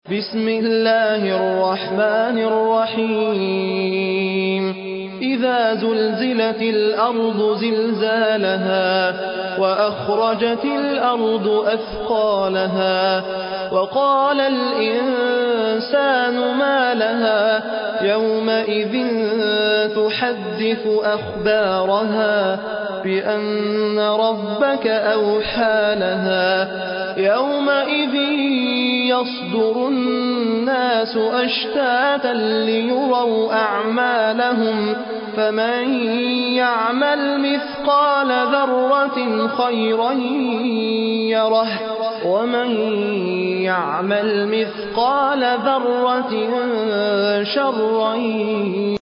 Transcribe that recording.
بسم الله الرحمن الرحيم إذا زلزلت الأرض زلزالها وأخرجت الأرض أثقالها وقال الإنسان ما لها يومئذ تحدث أخبارها بأن ربك أوحى لها يومئذ يصدر الناس أشتاتا ليروا أعمالهم فمن يعمل مثقال ذرة خيرا يره ومن يعمل مثقال ذرة شرا